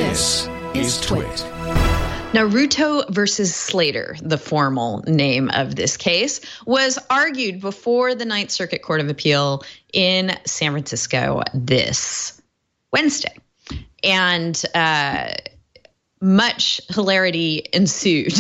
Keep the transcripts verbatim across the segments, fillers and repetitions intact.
This is Twit. Naruto versus Slater, the formal name of this case, was argued before the Ninth Circuit Court of Appeal in San Francisco this Wednesday. And uh, much hilarity ensued.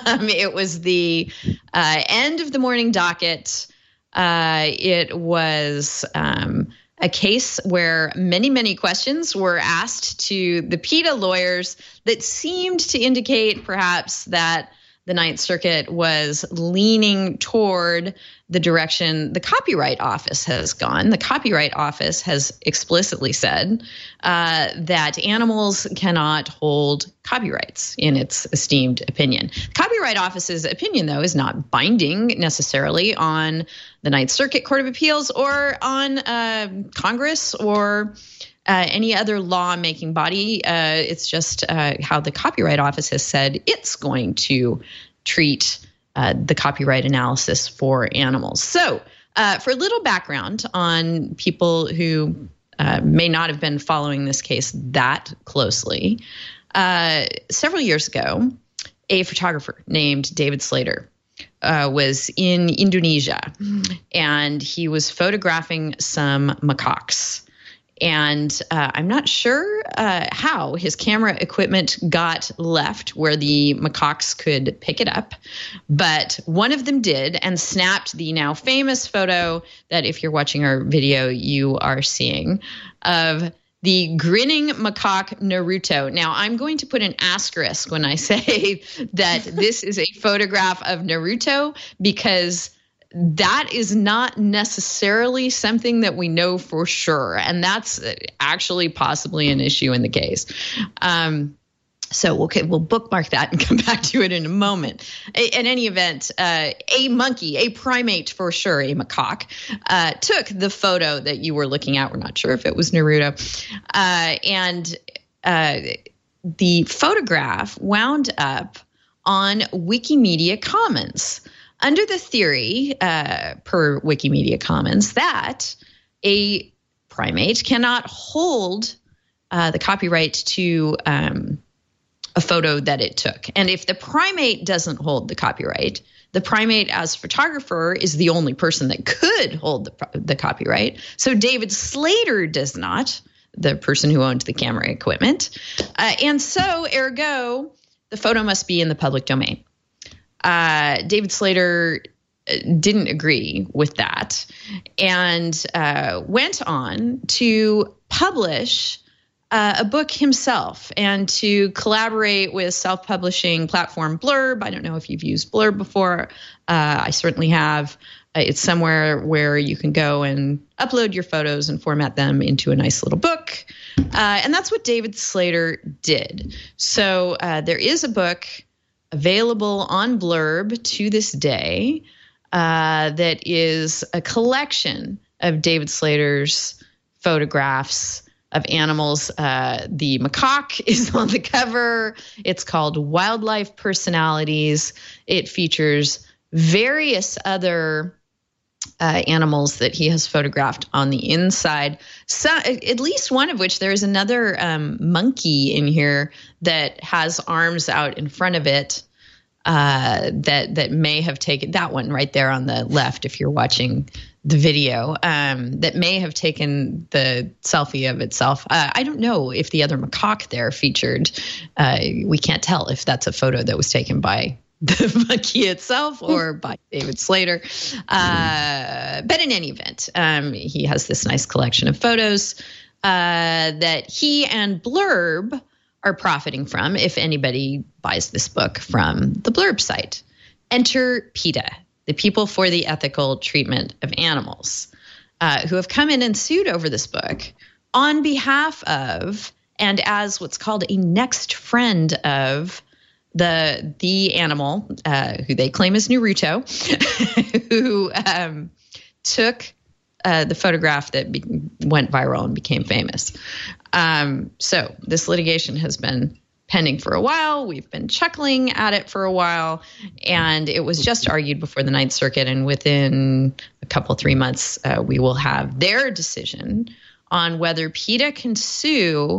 It was the uh, end of the morning docket. Uh, it was um, a case where many, many questions were asked to the PETA lawyers that seemed to indicate perhaps that the Ninth Circuit was leaning toward the direction the Copyright Office has gone. The Copyright Office has explicitly said uh, that animals cannot hold copyrights, in its esteemed opinion. The Copyright Office's opinion, though, is not binding necessarily on the Ninth Circuit Court of Appeals or on uh, Congress or uh, any other law-making body. Uh, it's just uh, how the Copyright Office has said it's going to treat uh, the copyright analysis for animals. So uh, for a little background on people who uh, may not have been following this case that closely, uh, several years ago, a photographer named David Slater uh, was in Indonesia, and he was photographing some macaques. And uh, I'm not sure uh, how his camera equipment got left where the macaques could pick it up, but one of them did and snapped the now famous photo that, if you're watching our video, you are seeing of the grinning macaque Naruto. Now, I'm going to put an asterisk when I say that this is a photograph of Naruto, because that is not necessarily something that we know for sure. And that's actually possibly an issue in the case. Um, so we'll, we'll bookmark that and come back to it in a moment. In any event, uh, a monkey, a primate for sure, a macaque, uh, took the photo that you were looking at. We're not sure if it was Naruto. Uh, and uh, the photograph wound up on Wikimedia Commons, under the theory, uh, per Wikimedia Commons, that a primate cannot hold uh, the copyright to um, a photo that it took. And if the primate doesn't hold the copyright, the primate as photographer is the only person that could hold the, the copyright. So David Slater does not, the person who owned the camera equipment. Uh, and so, ergo, the photo must be in the public domain. Uh, David Slater didn't agree with that and uh, went on to publish uh, a book himself and to collaborate with self-publishing platform Blurb. I don't know if you've used Blurb before. Uh, I certainly have. Uh, it's somewhere where you can go and upload your photos and format them into a nice little book. Uh, and that's what David Slater did. So uh, there is a book available on Blurb to this day uh, that is a collection of David Slater's photographs of animals. Uh, the macaque is on the cover. It's called Wildlife Personalities. It features various other uh, animals that he has photographed on the inside, so, at least one of which there is another um, monkey in here that has arms out in front of it uh, that that may have taken, that one right there on the left if you're watching the video, um, that may have taken the selfie of itself. Uh, I don't know if the other macaque there featured. Uh, we can't tell if that's a photo that was taken by the monkey itself or by David Slater. Uh, but in any event, um, he has this nice collection of photos uh, that he and Blurb are profiting from, if anybody buys this book from the Blurb site. Enter PETA, the People for the Ethical Treatment of Animals, uh, who have come in and sued over this book on behalf of and as what's called a next friend of the the animal, uh, who they claim is Naruto, who um, took uh, the photograph that be- went viral and became famous. Um, so this litigation has been pending for a while. We've been chuckling at it for a while, and it was just argued before the Ninth Circuit. And within a couple, three months, uh, we will have their decision on whether PETA can sue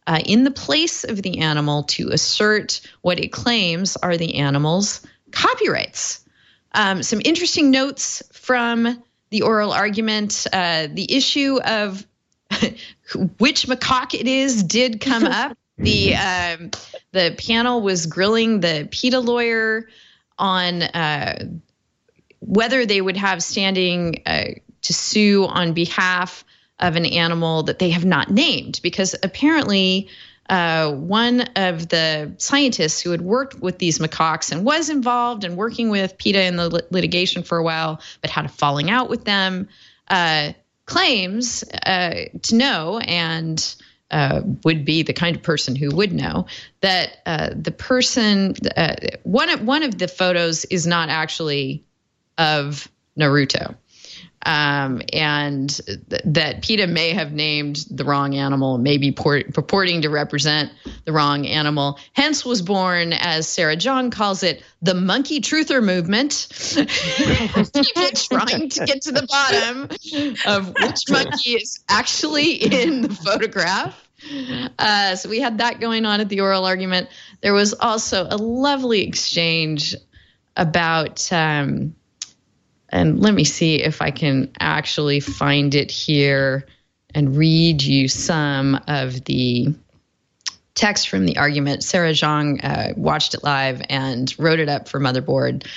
uh, in the place of the animal to assert what it claims are the animal's copyrights. Um, some interesting notes from the oral argument. Uh, the issue of which macaque it is did come up. The um, the panel was grilling the PETA lawyer on uh, whether they would have standing uh, to sue on behalf of an animal that they have not named, because apparently uh, one of the scientists who had worked with these macaques and was involved and working with PETA in the lit- litigation for a while, but had a falling out with them, uh, claims uh, to know and uh, would be the kind of person who would know that uh, the person, uh, one of, one of the photos is not actually of Naruto. Um, and th- that PETA may have named the wrong animal, maybe por- purporting to represent the wrong animal. Hence was born, as Sarah Jeong calls it, the monkey truther movement. People trying to get to the bottom of which monkey is actually in the photograph. Uh, so we had that going on at the oral argument. There was also a lovely exchange about... Um, And let me see if I can actually find it here and read you some of the text from the argument. Sarah Jeong uh, watched it live and wrote it up for Motherboard.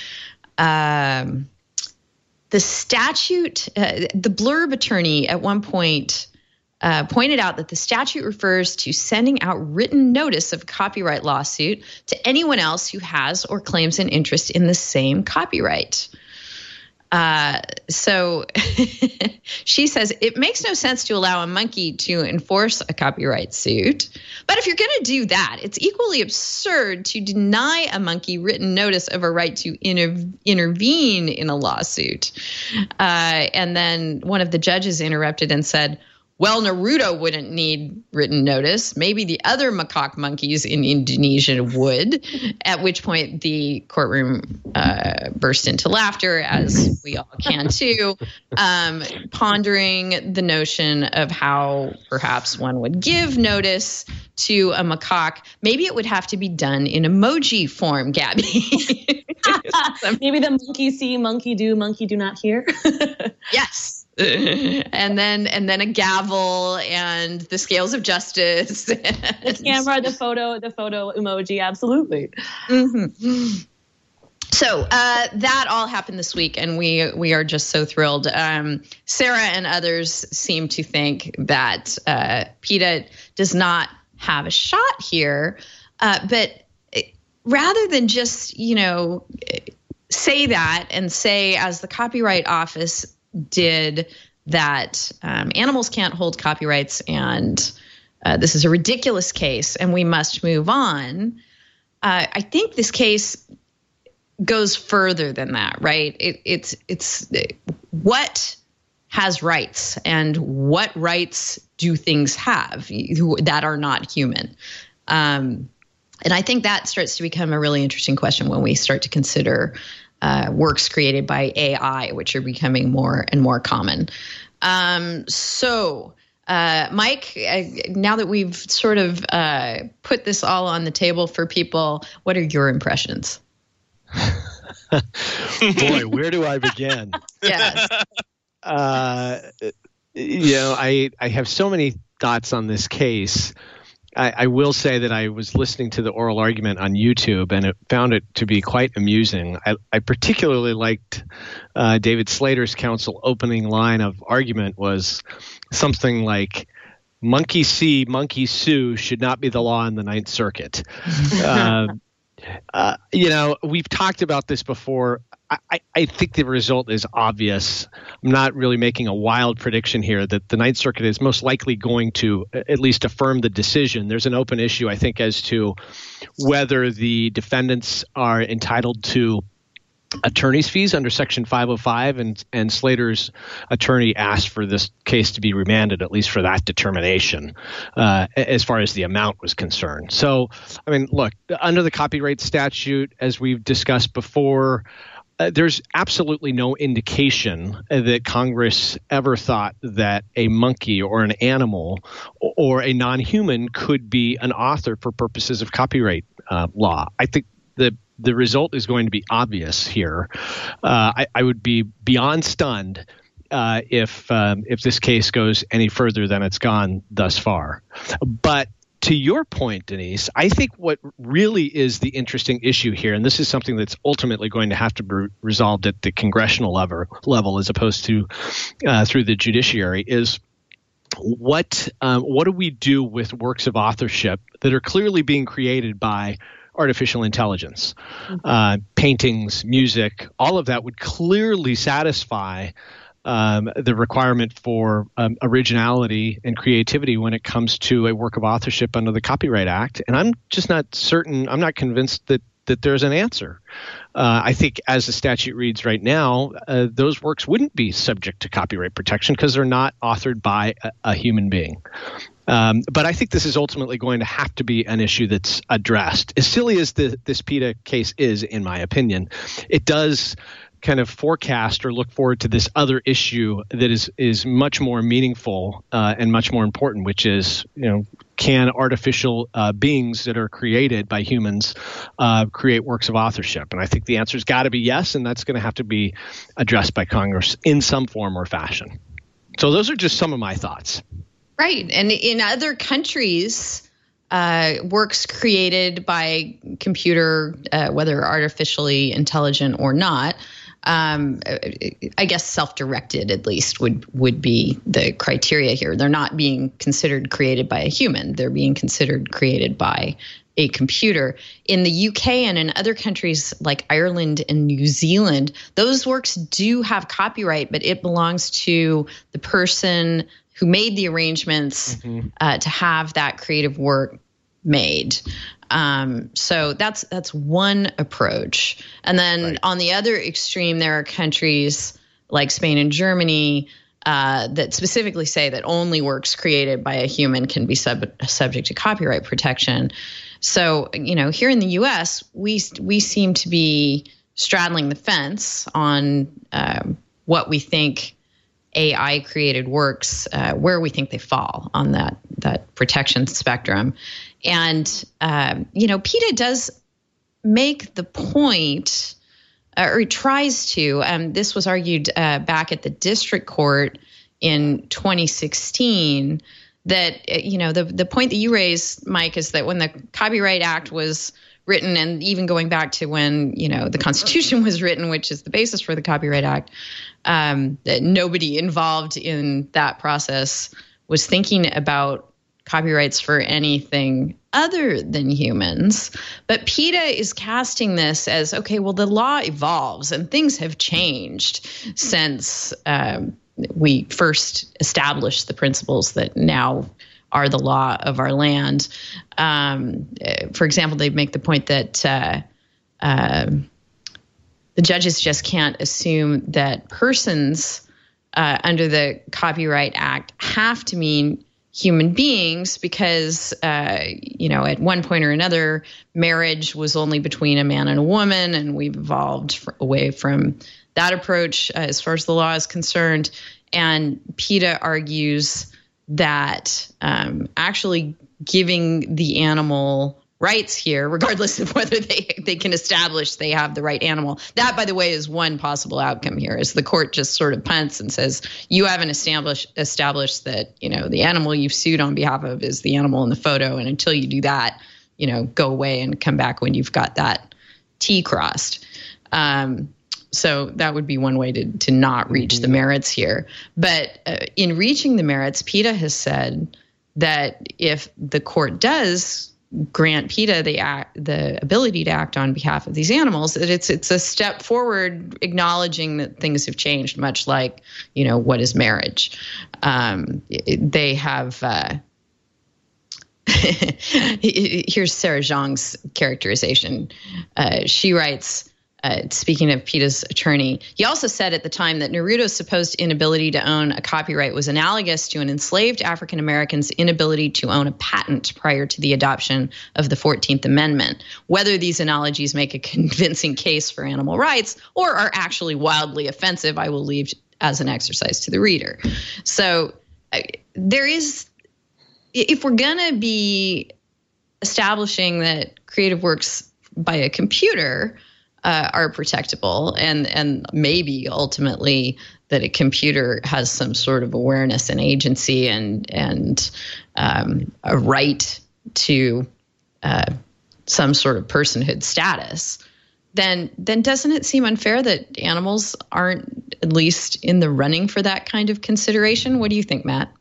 Um, the statute, uh, the blurb attorney at one point uh, pointed out that the statute refers to sending out written notice of a copyright lawsuit to anyone else who has or claims an interest in the same copyright. Uh, so she says it makes no sense to allow a monkey to enforce a copyright suit. But if you're going to do that, it's equally absurd to deny a monkey written notice of a right to inter- intervene in a lawsuit. Uh, and then one of the judges interrupted and said, well, Naruto wouldn't need written notice. Maybe the other macaque monkeys in Indonesia would, at which point the courtroom uh, burst into laughter, as we all can too, um, pondering the notion of how perhaps one would give notice to a macaque. Maybe it would have to be done in emoji form, Gabby. Maybe the monkey see, monkey do, monkey do not hear. Yes. and then and then a gavel and the scales of justice. The camera, the photo, the photo emoji, absolutely. Mm-hmm. So uh, that all happened this week, and we we are just so thrilled. Um, Sarah and others seem to think that uh, PETA does not have a shot here, uh, but rather than just, you know, say that and say, as the Copyright Office did, that um, animals can't hold copyrights and uh, this is a ridiculous case and we must move on. Uh, I think this case goes further than that, right? It, it's it's what has rights and what rights do things have that are not human? Um, and I think that starts to become a really interesting question when we start to consider Uh, works created by A I, which are becoming more and more common. Um, so, uh, Mike, uh, now that we've sort of uh, put this all on the table for people, what are your impressions? Boy, where do I begin? Yes. Uh, you know, I, I have so many thoughts on this case. I, I will say that I was listening to the oral argument on YouTube and it found it to be quite amusing. I, I particularly liked uh, David Slater's counsel opening line of argument was something like, monkey see, monkey sue should not be the law in the Ninth Circuit. uh, uh, you know, we've talked about this before. I, I think the result is obvious. I'm not really making a wild prediction here that the Ninth Circuit is most likely going to at least affirm the decision. There's an open issue, I think, as to whether the defendants are entitled to attorney's fees under Section five oh five, and, and Slater's attorney asked for this case to be remanded, at least for that determination, uh, as far as the amount was concerned. So, I mean, look, under the copyright statute, as we've discussed before, uh, there's absolutely no indication that Congress ever thought that a monkey or an animal or a non-human could be an author for purposes of copyright uh, law. I think the the result is going to be obvious here. Uh, I, I would be beyond stunned uh, if um, if this case goes any further than it's gone thus far. But to your point, Denise, I think what really is the interesting issue here, and this is something that's ultimately going to have to be resolved at the congressional level, level as opposed to uh, through the judiciary, is what um, what do we do with works of authorship that are clearly being created by artificial intelligence? Uh, paintings, music, all of that would clearly satisfy Um, the requirement for um, originality and creativity when it comes to a work of authorship under the Copyright Act. And I'm just not certain, I'm not convinced that that there's an answer. Uh, I think as the statute reads right now, uh, those works wouldn't be subject to copyright protection because they're not authored by a, a human being. Um, but I think this is ultimately going to have to be an issue that's addressed. As silly as the, this PETA case is, in my opinion, it does kind of forecast or look forward to this other issue that is is much more meaningful uh, and much more important, which is, you know, can artificial uh, beings that are created by humans uh, create works of authorship? And I think the answer's got to be yes, and that's going to have to be addressed by Congress in some form or fashion. So those are just some of my thoughts. Right. And in other countries, uh, works created by computer, uh, whether artificially intelligent or not, Um, I guess self-directed at least would would be the criteria here. They're not being considered created by a human. They're being considered created by a computer. In the U K and in other countries like Ireland and New Zealand, those works do have copyright, but it belongs to the person who made the arrangements mm-hmm. uh, to have that creative work made. Um, so that's that's one approach. And then right. on the other extreme, there are countries like Spain and Germany uh, that specifically say that only works created by a human can be sub- subject to copyright protection. So, you know, here in the U S, we we seem to be straddling the fence on um, what we think A I-created works, uh, where we think they fall on that that protection spectrum. And, um, you know, PETA does make the point, uh, or tries to, um, this was argued uh, back at the district court in twenty sixteen, that, you know, the, the point that you raised, Mike, is that when the Copyright Act was written, and even going back to when, you know, the Constitution was written, which is the basis for the Copyright Act, um, that nobody involved in that process was thinking about copyrights for anything other than humans. But PETA is casting this as, okay, well, the law evolves and things have changed since um, we first established the principles that now are the law of our land. Um, for example, they make the point that uh, uh, the judges just can't assume that persons uh, under the Copyright Act have to mean human beings because, uh, you know, at one point or another, marriage was only between a man and a woman, and we've evolved f- away from that approach uh, as far as the law is concerned. And PETA argues that um, actually giving the animal rights here, regardless of whether they they can establish they have the right animal. That, by the way, is one possible outcome here, is the court just sort of punts and says, you haven't established established that, you know, the animal you've sued on behalf of is the animal in the photo. And until you do that, you know, go away and come back when you've got that T crossed. Um, so that would be one way to, to not reach mm-hmm. the merits here. But uh, in reaching the merits, PETA has said that if the court does grant PETA the act, the ability to act on behalf of these animals, that it's it's a step forward, acknowledging that things have changed, much like, you know, what is marriage? Um, they have. Uh, here's Sarah Zhang's characterization. Uh, she writes, Uh, speaking of PETA's attorney, he also said at the time that Naruto's supposed inability to own a copyright was analogous to an enslaved African American's inability to own a patent prior to the adoption of the fourteenth Amendment. Whether these analogies make a convincing case for animal rights or are actually wildly offensive, I will leave as an exercise to the reader. So uh, there is, if we're going to be establishing that creative works by a computer Uh, are protectable, and and maybe ultimately that a computer has some sort of awareness and agency and and um, a right to uh, some sort of personhood status, then then doesn't it seem unfair that animals aren't at least in the running for that kind of consideration? What do you think, Matt?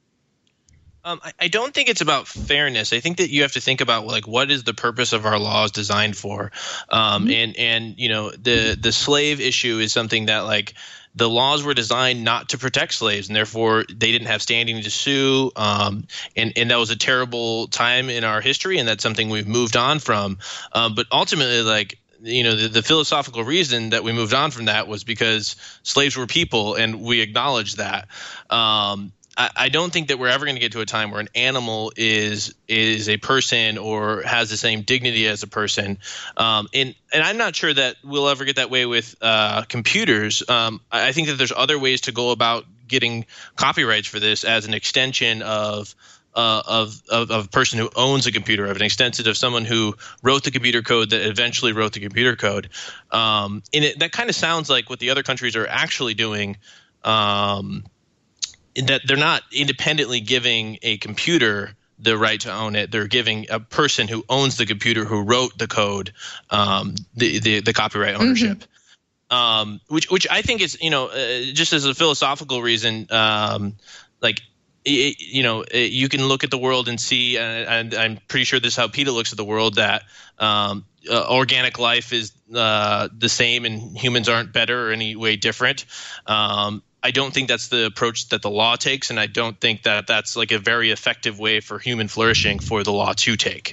Um, I, I don't think it's about fairness. I think that you have to think about like what is the purpose of our laws designed for, um, mm-hmm. and and you know the the slave issue is something that like the laws were designed not to protect slaves, and therefore they didn't have standing to sue. Um, and and that was a terrible time in our history, and that's something we've moved on from. Um, but ultimately, like. You know, the, the philosophical reason that we moved on from that was because slaves were people, and we acknowledged that. Um, I don't think that we're ever going to get to a time where an animal is is a person or has the same dignity as a person, um, and and I'm not sure that we'll ever get that way with uh, computers. Um, I think that there's other ways to go about getting copyrights for this as an extension of. Uh, of, of of a person who owns a computer, of an extension of someone who wrote the computer code that eventually wrote the computer code. Um, and it, that kind of sounds like what the other countries are actually doing, um, in that they're not independently giving a computer the right to own it. They're giving a person who owns the computer, who wrote the code, um, the, the, the copyright ownership. Mm-hmm. Um, which which I think is, you know, uh, just as a philosophical reason, um, like – It, you know, it, you can look at the world and see, and, and I'm pretty sure this is how PETA looks at the world, that um, uh, organic life is uh, the same and humans aren't better or any way different. Um, I don't think that's the approach that the law takes, and I don't think that that's like a very effective way for human flourishing for the law to take.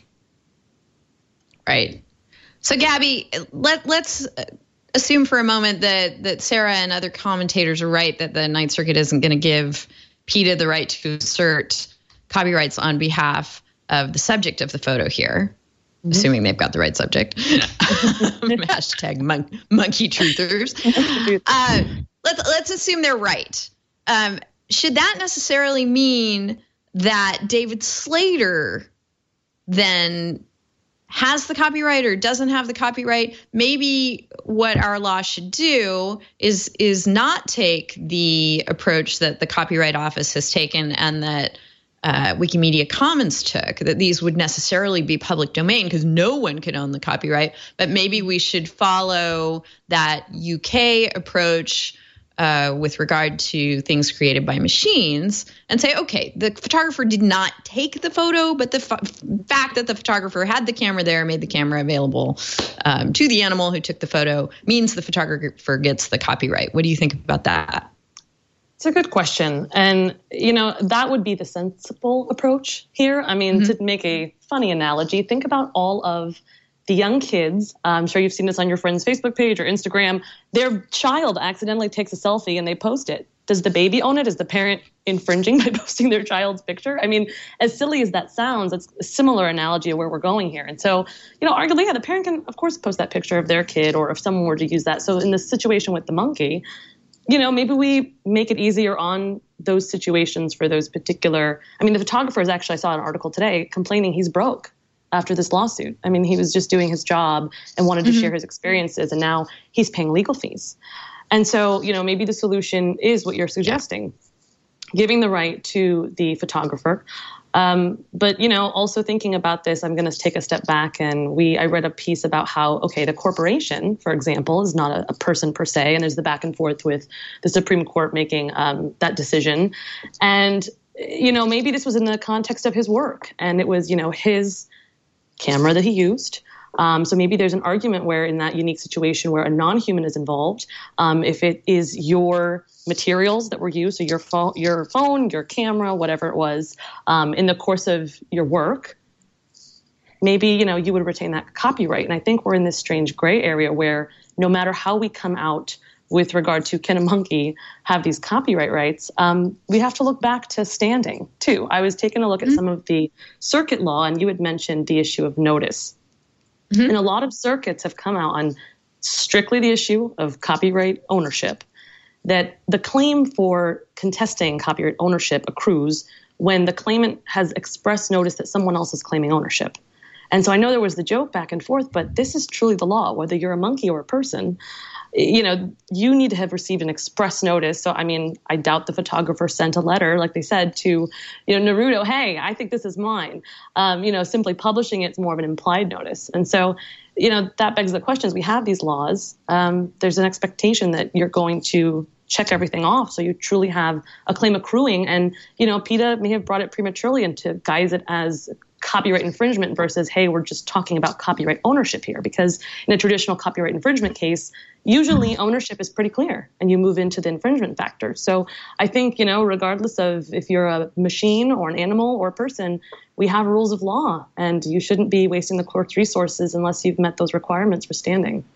Right. So, Gabby, let, let's assume for a moment that, that Sarah and other commentators are right, that the Ninth Circuit isn't going to give PETA the right to assert copyrights on behalf of the subject of the photo here, mm-hmm. assuming they've got the right subject. Hashtag mon- monkey truthers. uh, let's let's assume they're right. Um, should that necessarily mean that David Slater then has the copyright or doesn't have the copyright? Maybe what our law should do is is not take the approach that the Copyright Office has taken and that uh, Wikimedia Commons took, that these would necessarily be public domain because no one could own the copyright. But maybe we should follow that U K approach Uh, with regard to things created by machines and say, okay, the photographer did not take the photo, but the f- fact that the photographer had the camera there, made the camera available um, to the animal who took the photo means the photographer gets the copyright. What do you think about that? It's a good question. And, you know, that would be the sensible approach here. I mean, mm-hmm. to make a funny analogy, think about all of the young kids, I'm sure you've seen this on your friend's Facebook page or Instagram, their child accidentally takes a selfie and they post it. Does the baby own it? Is the parent infringing by posting their child's picture? I mean, as silly as that sounds, it's a similar analogy of where we're going here. And so, you know, arguably, yeah, the parent can, of course, post that picture of their kid, or if someone were to use that. So in this situation with the monkey, you know, maybe we make it easier on those situations for those particular, I mean, the photographer is actually, I saw an article today complaining he's broke after this lawsuit. I mean, he was just doing his job and wanted to mm-hmm. share his experiences, and now he's paying legal fees. And so, you know, maybe the solution is what you're suggesting, giving the right to the photographer. Um, but, you know, also thinking about this, I'm going to take a step back, and we, I read a piece about how, okay, the corporation, for example, is not a, a person per se, and there's the back and forth with the Supreme Court making um, that decision. And, you know, maybe this was in the context of his work, and it was, you know, his camera that he used. Um, so maybe there's an argument where in that unique situation where a non-human is involved, um, if it is your materials that were used, so your phone, your phone, your camera, whatever it was, um, in the course of your work, maybe, you know, you would retain that copyright. And I think we're in this strange gray area where no matter how we come out with regard to can a monkey have these copyright rights, um, we have to look back to standing too. I was taking a look at mm-hmm. some of the circuit law, and you had mentioned the issue of notice. Mm-hmm. And a lot of circuits have come out on strictly the issue of copyright ownership, that the claim for contesting copyright ownership accrues when the claimant has expressed notice that someone else is claiming ownership. And so I know there was the joke back and forth, but this is truly the law, whether you're a monkey or a person. You know, you need to have received an express notice. So, I mean, I doubt the photographer sent a letter, like they said, to, you know, Naruto, hey, I think this is mine. Um, you know, simply publishing it's more of an implied notice. And so, you know, that begs the question is we have these laws. Um, there's an expectation that you're going to check everything off so you truly have a claim accruing. And, you know, PETA may have brought it prematurely and to guise it as copyright infringement versus, hey, we're just talking about copyright ownership here. Because in a traditional copyright infringement case, usually ownership is pretty clear and you move into the infringement factor. So I think, you know, regardless of if you're a machine or an animal or a person, we have rules of law and you shouldn't be wasting the court's resources unless you've met those requirements for standing.